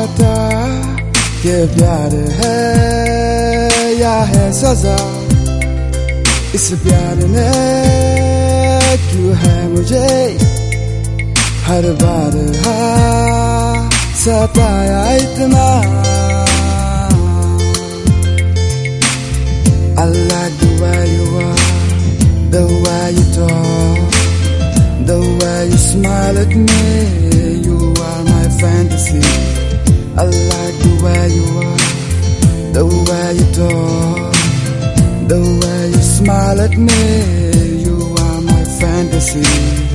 बता ये प्यार है या है सजा। इस प्यार ने क्यों है मुझे हर बार सताया इतना। I like the way you are, the way you talk, the way you smile at me. You are my fantasy. I like the way you are, the way you talk, the way you smile at me. You are my fantasy.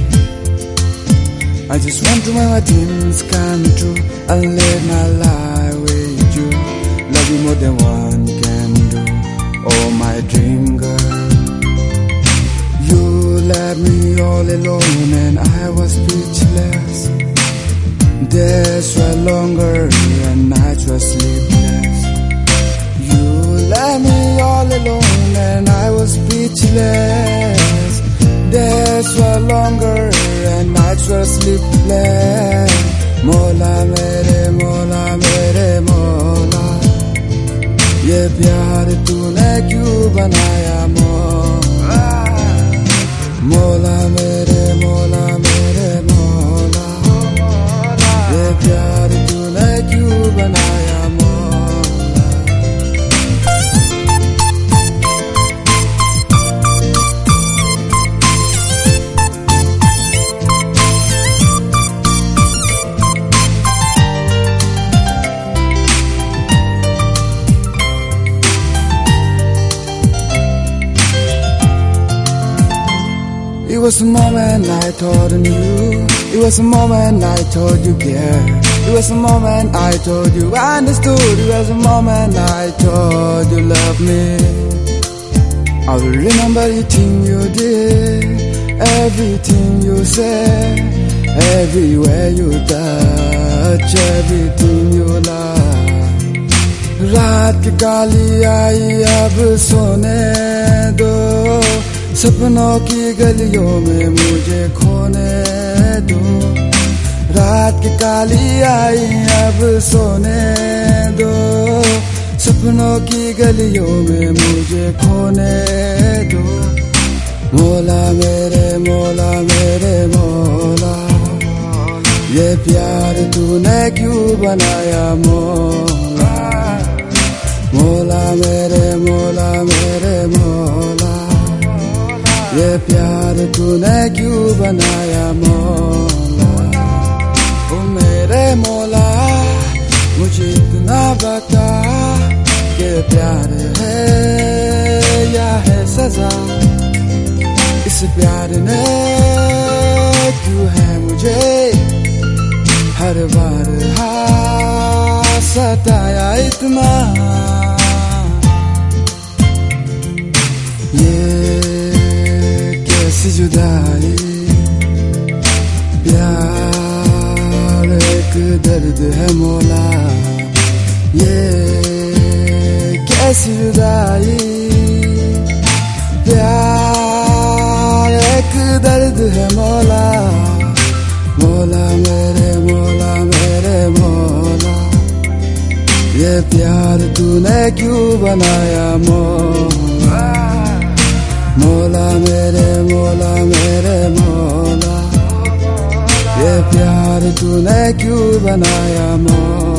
I just want to make my dreams come true. I'll live my life with you. Love you more than one can do. Oh my dream girl, you left me all alone and I was speechless. Days were longer and nights were sleepless. You left me all alone and I was speechless. Days were longer and nights were sleepless. Mola mere mola mere mola, ये प्यार तूने क्यों बनाया मोला। मोला मेरे मोला मेरे मोला, ये प्यार तूने क्यों बनाया मोला। It was a moment I thought I knew. It was a moment I told you care. It was a moment I told you I understood. It was a moment I told you love me. I will remember everything you did, everything you said, everywhere you touch, everything you love. रात की काली आई अब सोने दो, सपनों की गलियों में मुझे खोने दो। रात की काली आई अब सोने दो, सपनों की गलियों में मुझे खोने दो। मोला मेरे मोला मेरे मोला, ये प्यार तूने क्यों बनाया मोला। मोला मेरे मोला मेरे मोला, ये प्यार तूने क्यों बनाया मोला। ओ मेरे मोला मुझे इतना बता कि प्यार है या है सजा। इस प्यार ने क्यों है मुझे हर बार सताया इतना। कैसी जुदाई, प्यार एक दर्द है मोला। ये कैसी जुदाई, प्यार एक दर्द है मोला। मोला मेरे मोला मेरे मोला, ये प्यार तूने क्यों बनाया मोला। मोला मेरे मोला मेरे मोला, ये प्यार तूने क्यों बनाया मोला।